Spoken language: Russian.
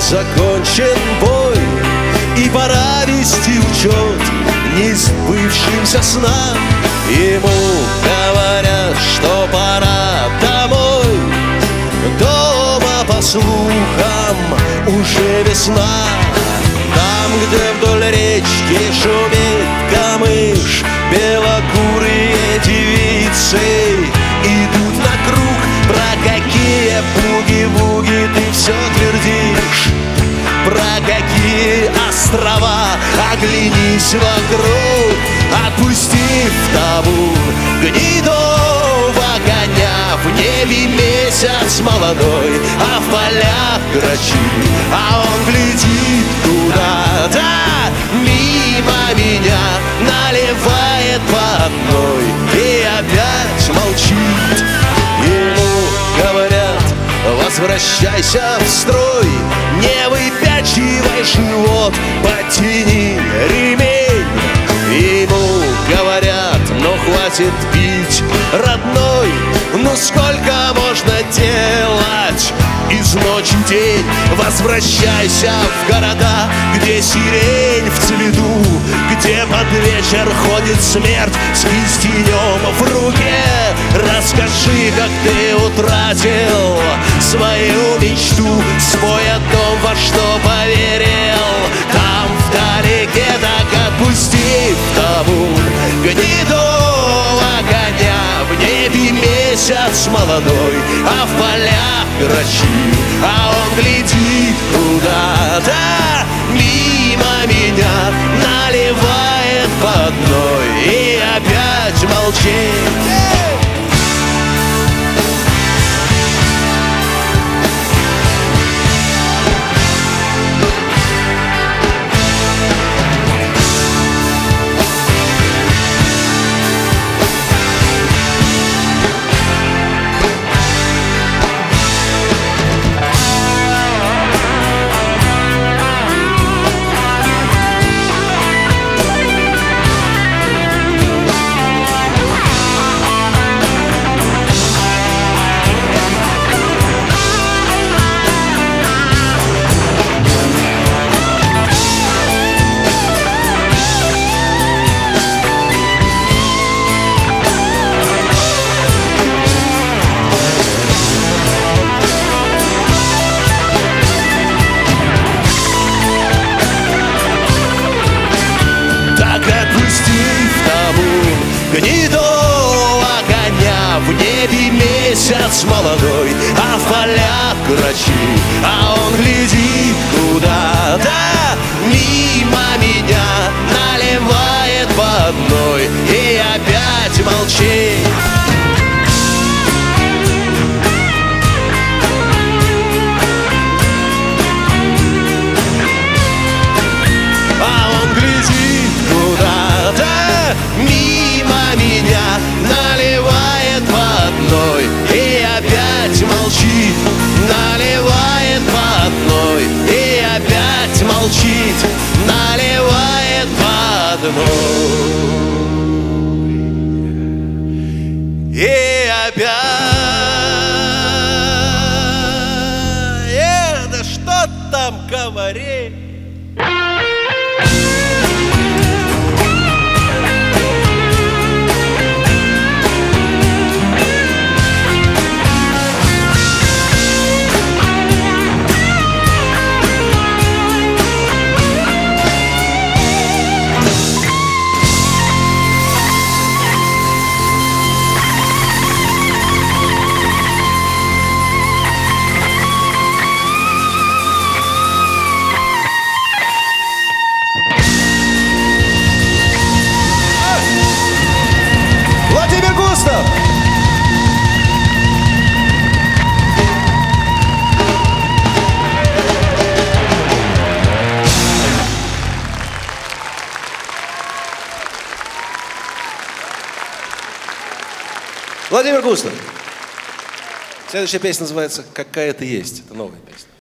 закончен бой, и пора вести учет несбывшимся снам. Ему говорят, что пора домой. Дома, по слухам, уже весна. Там, где вдоль речки шумит камыш, белокурые девицы идут на круг. Про какие буги-вуги ты все твердишь? Про какие острова? Оглянись вокруг, отпустив табун гнедого коня. В небе месяц молодой, а в полях грачи, а он глядит куда-то мимо меня, наливает по одной и опять молчит. Ему говорят: возвращайся в строй, не выпячивай живот, подтяни ремень. Ему говорят: ну хватит пить, родной, ну сколько можно делать из ночи день? Возвращайся в города, где сирень в цвету, где под вечер ходит смерть с кистенем в руке. Расскажи, как ты утратил свою мечту, свой дом, во что поверил. Там вдалеке, так отпустив табун гнедого коня. В небе месяц молодой, а в полях грачи, а он глядит куда-то мимо меня, наливает по одной и опять молчит. Гнедого коня, в небе месяц молодой, а в полях грачи, а он глядит куда-то мимо меня, наливает по одной и опять молчит. Наливает по одной и опять молчит. Наливает по одной и опять молчит. Наливает по одной и опять. Да что там говорить? Владимир Густав. Следующая песня называется «Какая ты есть». Это новая песня.